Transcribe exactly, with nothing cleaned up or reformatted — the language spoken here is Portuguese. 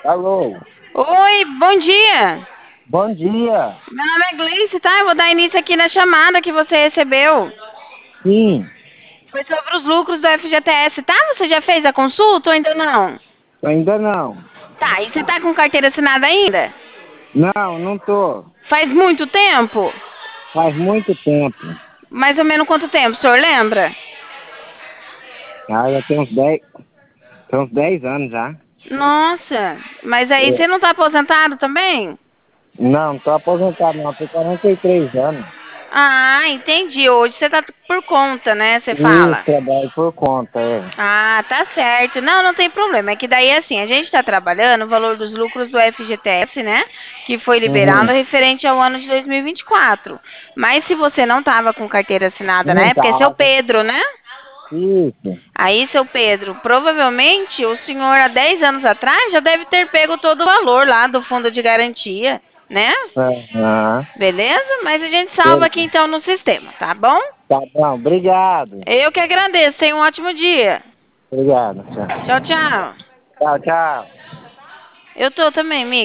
Alô, Oi, bom dia. bom dia. Meu nome é Gleice, tá? Eu vou dar início aqui na chamada que você recebeu. Sim, Foi sobre os lucros do F G T S, tá? Você já fez a consulta ou ainda não? ainda não. Tá, e você tá com carteira assinada ainda? Não, não tô. Faz muito tempo? Faz muito tempo. Mais ou menos quanto tempo, o senhor lembra? Ah, já tem uns dez, tem uns dez anos já. Nossa, mas aí É, você não tá aposentado também? não, não tô aposentado não, tenho quarenta e três anos. Ah, entendi. Hoje você tá por conta, né? Você E fala. trabalho por conta, é. Ah, tá certo. Não, não tem problema. É que daí, assim, a gente está trabalhando o valor dos lucros do F G T S, né? Que foi liberado Uhum. referente ao ano de dois mil e vinte e quatro. Mas se você não estava com carteira assinada na Não época, é seu tava. Pedro, né? Isso. Aí, seu Pedro, provavelmente o senhor há dez anos atrás já deve ter pego todo o valor lá do fundo de garantia, né? Aham. Beleza? Mas a gente salva aqui Beleza. então no sistema, tá bom? Tá bom, obrigado. Eu que agradeço. Tenha um ótimo dia. Obrigado, tchau. Tchau, tchau. Tchau, tchau. Eu tô também, amiga.